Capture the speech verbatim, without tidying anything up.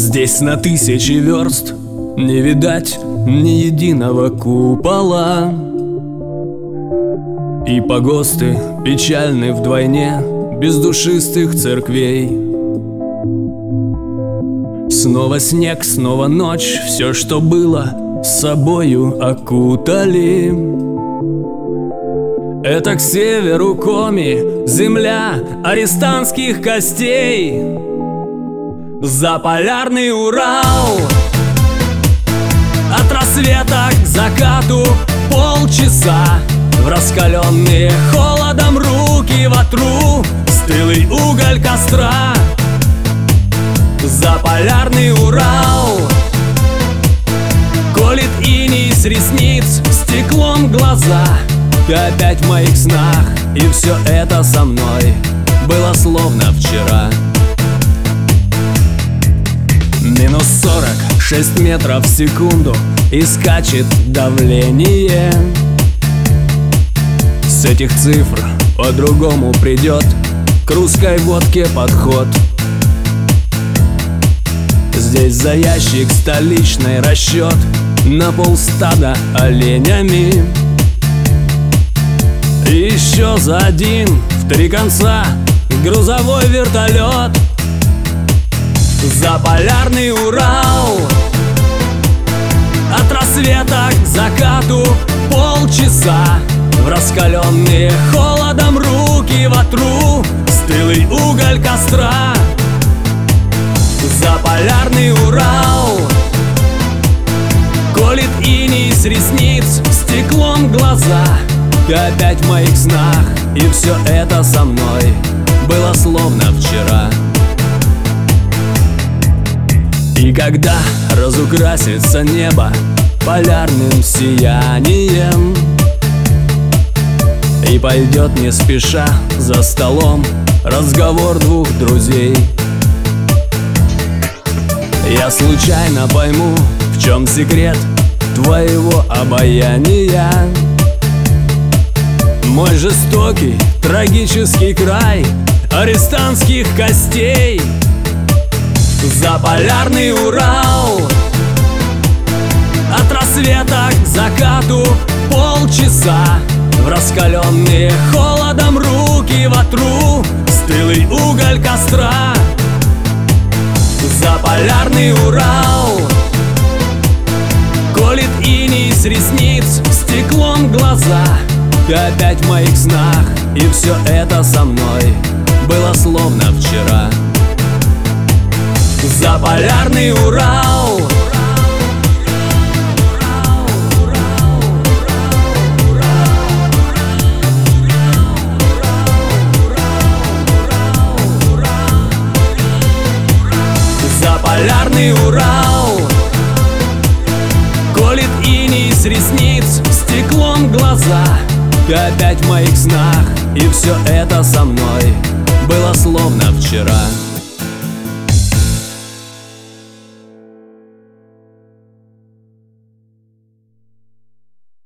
Здесь на тысячи верст не видать ни единого купола, и погосты печальны вдвойне без душистых церквей. Снова снег, снова ночь, все, что было, с собою окутали. Это к северу Коми, земля арестантских костей. Заполярный Урал, от рассвета к закату полчаса. В раскаленные холодом руки ватру стылый уголь костра. Заполярный Урал колет иней с ресниц, стеклом глаза. Ты опять в моих снах, и все это со мной было словно вчера. Минус сорок шесть метров в секунду, и скачет давление. С этих цифр по-другому придет к русской водке подход. Здесь за ящик столичный расчет на полстада оленями. И еще за один в три конца грузовой вертолет. Заполярный Урал, от рассвета к закату полчаса. В раскаленные холодом руки ватру стылый уголь костра. Заполярный Урал колет иней с ресниц, стеклом глаза. Ты опять в моих снах, и все это со мной было словно вчера. И когда разукрасится небо полярным сиянием, и пойдет не спеша за столом разговор двух друзей, я случайно пойму, в чем секрет твоего обаяния. Мой жестокий, трагический край арестантских костей. Заполярный Урал, от рассвета к закату полчаса. В раскаленные холодом руки ватру стылый уголь костра. Заполярный Урал колет иней с ресниц, стеклом глаза. Ты опять в моих снах, и все это со мной было словно вчера. Заполярный Урал, Заполярный Урал колет иней с ресниц, стеклом глаза. Ты опять в моих снах, и все это со мной